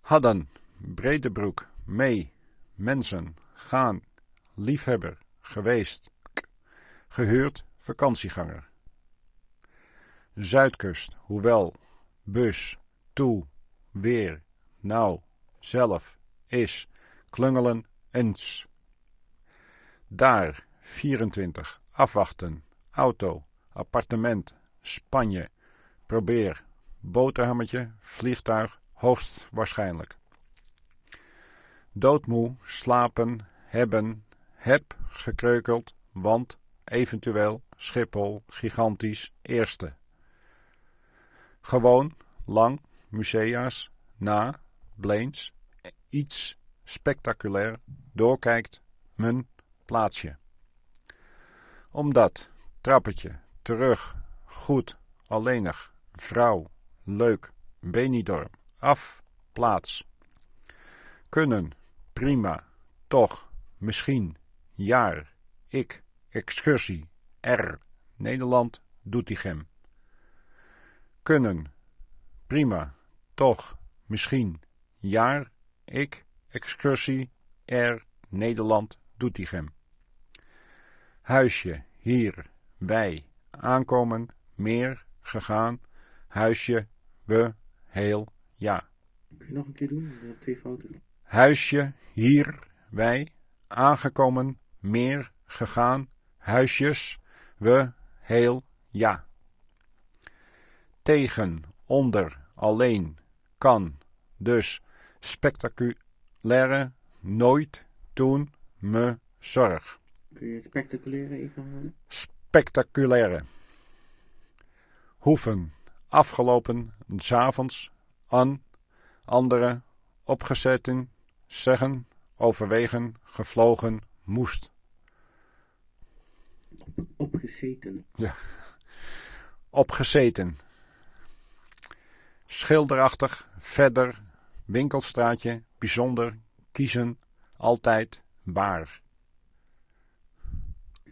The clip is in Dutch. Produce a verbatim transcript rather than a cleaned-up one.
Hadden, Bredebroek, mee, mensen, gaan, liefhebber, geweest, k, gehuurd, vakantieganger. Zuidkust, hoewel, bus, toe, weer, nou, zelf, is, klungelen, eens. Daar, vierentwintig, afwachten, auto, appartement, Spanje, probeer, boterhammetje, vliegtuig, hoogstwaarschijnlijk. Doodmoe, slapen, hebben, heb, gekreukeld, want, eventueel, Schiphol, gigantisch, eerste. Gewoon, lang, musea's, na, bleens, iets, spectaculair, doorkijkt, mijn, plaatsje. Omdat, trappetje, terug, goed, alleenig, vrouw, leuk, Benidorm, af, plaats. Kunnen, prima, toch, misschien, jaar, ik, excursie, R, Nederland, Doetinchem. Kunnen, prima, toch, misschien, jaar, ik, excursie, R, Nederland, Doetinchem. Huisje, hier, wij, aankomen, meer, gegaan, huisje, we, heel, ja. Kun je nog een keer doen? We twee fouten. Huisje, hier, wij, aangekomen, meer, gegaan, huisjes, we, heel, ja. Tegen, onder, alleen, kan, dus, spectaculaire, nooit, toen, me, zorg. Kun je het spectaculaire even halen? Spectaculaire. Hoeven, afgelopen, 's avonds, aan, andere, opgezeten, zeggen, overwegen, gevlogen, moest. Opgezeten. Ja. Opgezeten. Schilderachtig, verder, winkelstraatje, bijzonder, kiezen, altijd, waar.